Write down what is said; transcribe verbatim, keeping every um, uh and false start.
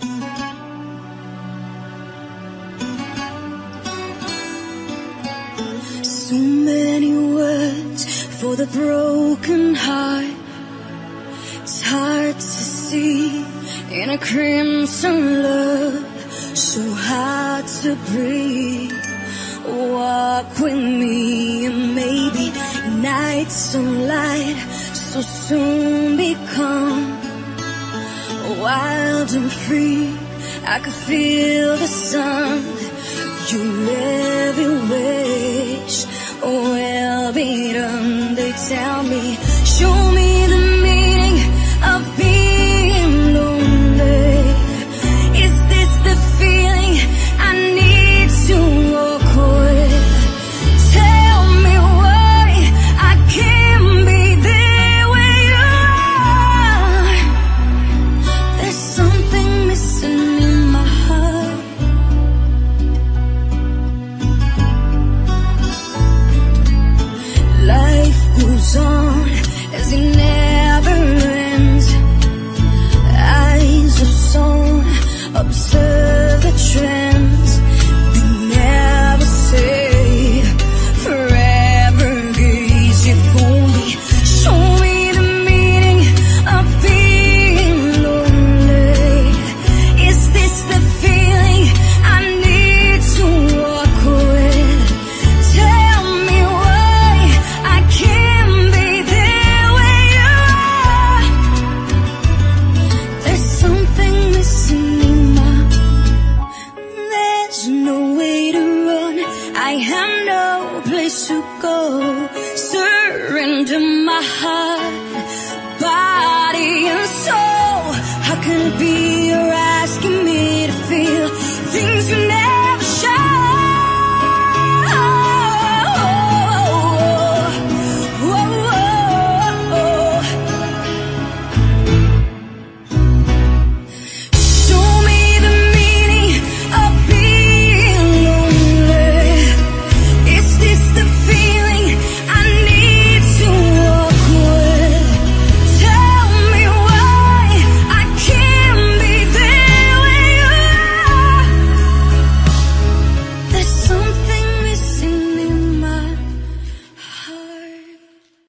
So many words for the broken heart. It's hard to see in a crimson love, so hard to breathe. Walk with me and maybe night sunlight so soon become wild and free. I could feel the sun. Your every wish will be done. They tell me, show me the meaning of being lonely. Is this the feeling I need to walk with? Tell me why I can't be there where you are. There's something missing in my heart. Life goes on as it never ends. Eyes of stone observe the trends. They never say forever gaze. If only show me the meaning of being lonely. Is this the feeling I need to walk with? Tell me why I can't be there where you are. There's something missing in my. There's no way to run. I have no place to go. Surrender my heart, body and soul. How can it be right?